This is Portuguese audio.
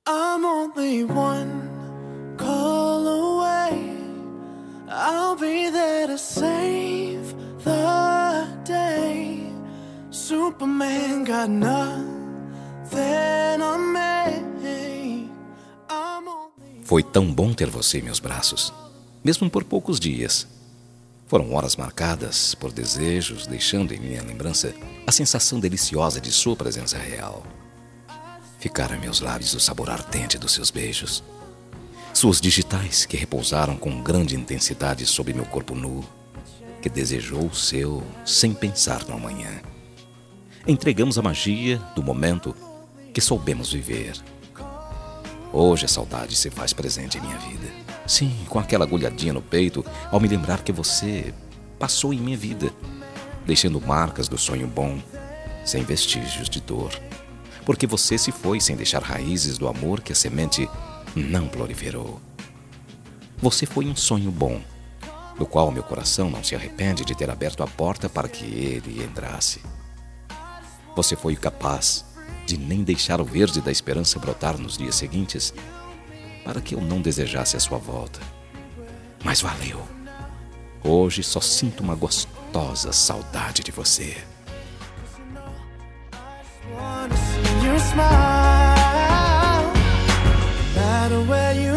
I'm only one call away. I'll be there to save the day. Superman got nothing on me. Foi tão bom ter você em meus braços, mesmo por poucos dias. Foram horas marcadas por desejos, deixando em minha lembrança a sensação deliciosa de sua presença real. Ficaram em meus lábios o sabor ardente dos seus beijos, suas digitais que repousaram com grande intensidade sobre meu corpo nu, que desejou o seu sem pensar no amanhã. Entregamos a magia do momento que soubemos viver. Hoje a saudade se faz presente em minha vida. Sim, com aquela agulhadinha no peito, ao me lembrar que você passou em minha vida, deixando marcas do sonho bom, sem vestígios de dor. Porque você se foi sem deixar raízes do amor que a semente não proliferou. Você foi um sonho bom, do qual meu coração não se arrepende de ter aberto a porta para que ele entrasse. Você foi capaz de nem deixar o verde da esperança brotar nos dias seguintes, para que eu não desejasse a sua volta. Mas valeu. Hoje só sinto uma gostosa saudade de você. Smile, no matter where you